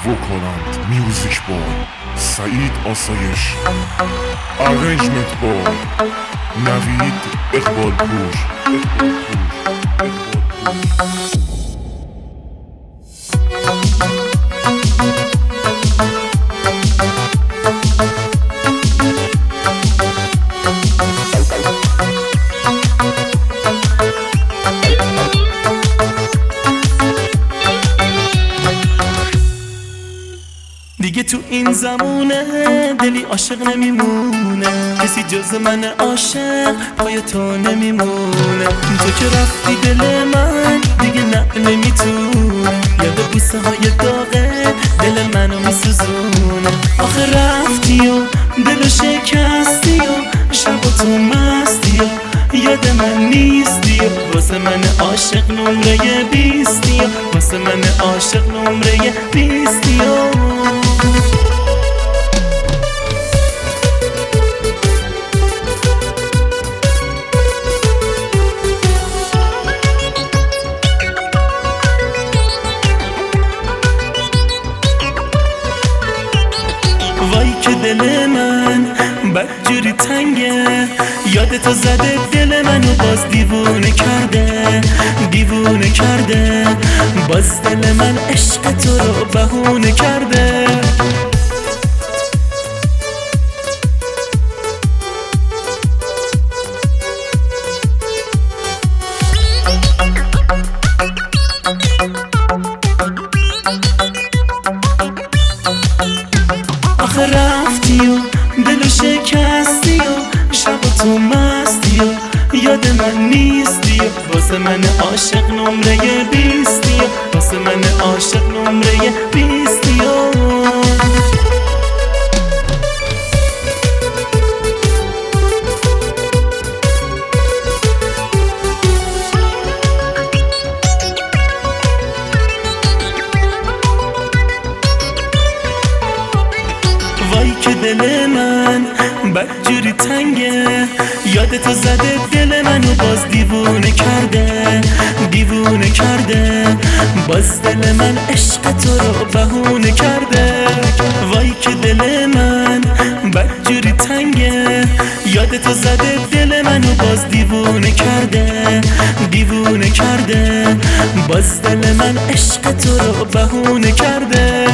وکالند میوزیک بای سعید آسایش، ارنجمنت بای نوید اقبال پور. دیگه تو این زمونه دلی عاشق نمیمونه، کسی جز من عاشق پای تو نمیمونه. تو که رفتی دل من دیگه نمیتونه، یاد بوسه های داغه دل منو میسوزونه. آخه رفتی و دلو شکستی و شب و تو مستی و یاد من نیستی و واسه من عاشق نمره 20 و واسه من عاشق نمره 20 وای که دل من بدجوری تنگه، یاد تو زده دل منو باز دیوونه کرده، دیوونه کرده. باز دل من عشق تو رو بهونه کرده. آخه رفتی و دلو شکستی و شب و تو مستی و یاد من نیستی و واسه من عاشق نمره 20 و واسه من عاشق نمره 20 وای که دل من بدجوری تنگه، یاد تو زده دل منو باز دیوونه کرده، دیوونه کرده. باز دل من عشق تو رو بهونه کرده. وای که دل من بدجوری تنگه، یاد تو زده دل منو باز دیوونه کرده، دیوونه کرده. باز دل من عشق تو رو بهونه کرده.